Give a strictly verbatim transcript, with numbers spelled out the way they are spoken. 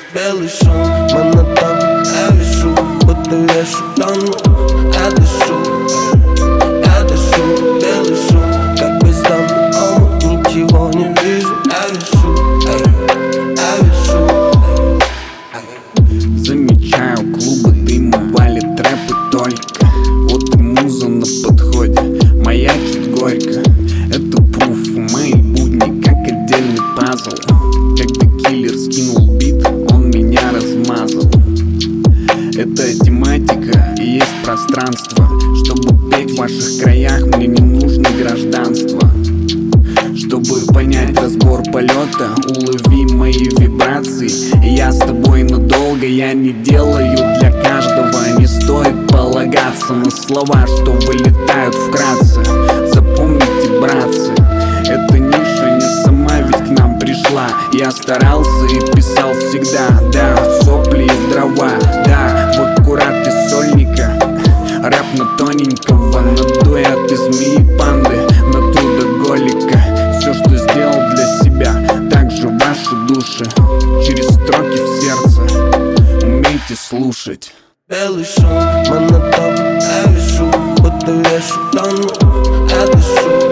Белый шум, монотон, я вешу, будто вешу тонну, я дышу, я дышу. Белый шум, как бездомный омут, ничего не вижу, я вешу, я вешу. Замечаю клубы дыма, валит рэп и только. Вот и муза на подходе, маячит горько. Это пруф в мои будни, как отдельный пазл. Когда киллер скинул бит, он меня размазал. Это тематика и есть пространство. Чтобы петь в ваших краях, мне не нужно гражданство. Чтобы понять разбор полета, улови мои вибрации. И я с тобой надолго, я не делаю для каждого. Не стоит полагаться на слова, что вылетают вкратце. Запомните, братцы, эта ниша не сама ведь к нам пришла. Я старался и писал всегда, да, в сопли и в дрова, да, в аккурат из сольника. Рэп на тоненького, на дуэт из змеи панды, на трудоголика. Все, что сделал для себя, также ваши души. Через строки в сердце умейте слушать. Белый шум, монотон, я вешу, будто вешу тонну, я дышу.